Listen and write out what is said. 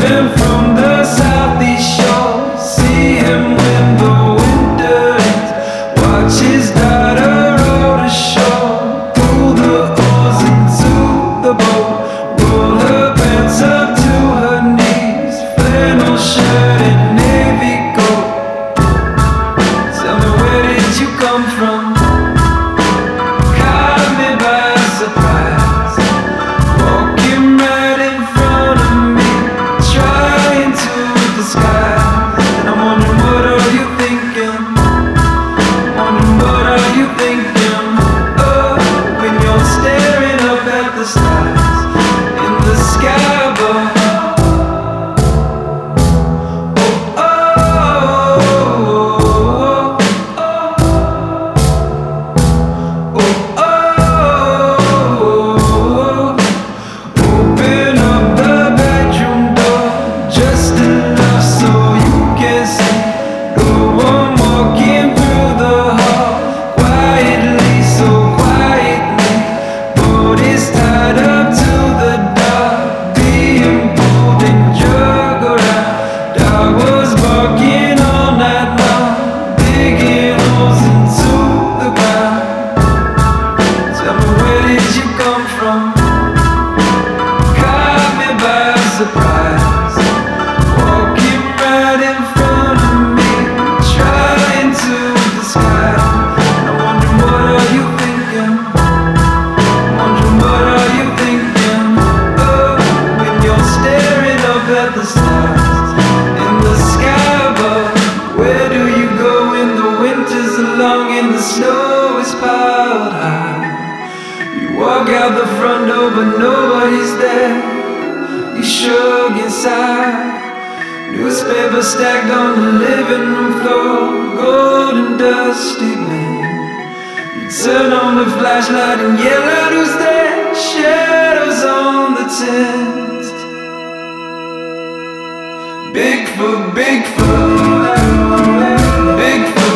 coming from the southeast shore. See him when the winter ends. Watch his daughter row to shore. Pull the oars into the boat. Roll her pants up to her knees. Flannel shirt and navy coat. Tell me, where did you come from? Caught me by surprise. Walking right in front of me, trying to disguise. And I'm wondering, what are you thinking? Wondering, what are you thinking? Oh, when you're staring up at the stars in the sky above. Surprise, walking right in front of me, trying to disguise. And I'm wondering, what are you thinking? Wondering, what are you thinking? Oh, when you're staring up at the stars in the sky above. Where do you go when the winter's long and the snow is piled high? You walk out the front door but nobody's there. You shrug inside. Newspaper stacked on the living room floor. Gold and dusty gleam. You turn on the flashlight and yell out, who's there? Shadows on the tent. Bigfoot, Bigfoot, Bigfoot.